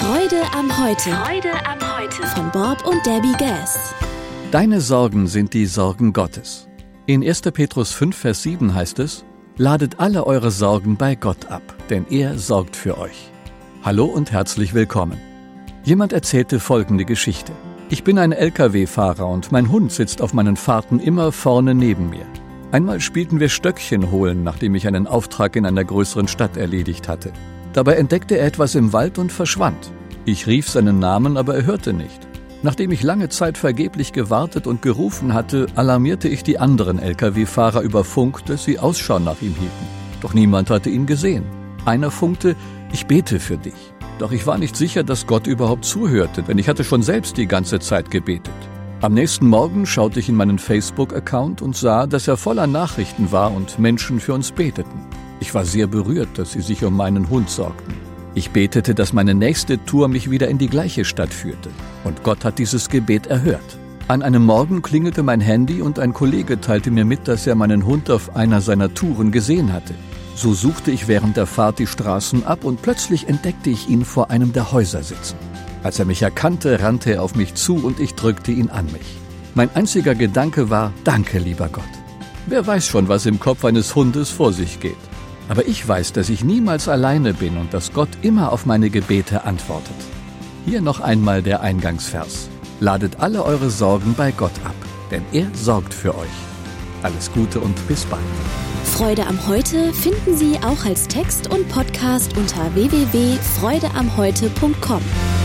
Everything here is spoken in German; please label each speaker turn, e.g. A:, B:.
A: Freude am Heute.
B: Freude am Heute.
A: Von Bob und Debbie Gass.
C: Deine Sorgen sind die Sorgen Gottes. In 1. Petrus 5, Vers 7 heißt es: Ladet alle eure Sorgen bei Gott ab, denn er sorgt für euch. Hallo und herzlich willkommen. Jemand erzählte folgende Geschichte. Ich bin ein LKW-Fahrer und mein Hund sitzt auf meinen Fahrten immer vorne neben mir. Einmal spielten wir Stöckchen holen, nachdem ich einen Auftrag in einer größeren Stadt erledigt hatte. Dabei entdeckte er etwas im Wald und verschwand. Ich rief seinen Namen, aber er hörte nicht. Nachdem ich lange Zeit vergeblich gewartet und gerufen hatte, alarmierte ich die anderen LKW-Fahrer über Funk, dass sie Ausschau nach ihm hielten. Doch niemand hatte ihn gesehen. Einer funkte: Ich bete für dich. Doch ich war nicht sicher, dass Gott überhaupt zuhörte, denn ich hatte schon selbst die ganze Zeit gebetet. Am nächsten Morgen schaute ich in meinen Facebook-Account und sah, dass er voller Nachrichten war und Menschen für uns beteten. Ich war sehr berührt, dass sie sich um meinen Hund sorgten. Ich betete, dass meine nächste Tour mich wieder in die gleiche Stadt führte. Und Gott hat dieses Gebet erhört. An einem Morgen klingelte mein Handy und ein Kollege teilte mir mit, dass er meinen Hund auf einer seiner Touren gesehen hatte. So suchte ich während der Fahrt die Straßen ab und plötzlich entdeckte ich ihn vor einem der Häuser sitzen. Als er mich erkannte, rannte er auf mich zu und ich drückte ihn an mich. Mein einziger Gedanke war: Danke, lieber Gott. Wer weiß schon, was im Kopf eines Hundes vor sich geht. Aber ich weiß, dass ich niemals alleine bin und dass Gott immer auf meine Gebete antwortet. Hier noch einmal der Eingangsvers: Ladet alle eure Sorgen bei Gott ab, denn er sorgt für euch. Alles Gute und bis bald.
A: Freude am Heute finden Sie auch als Text und Podcast unter www.freudeamheute.com.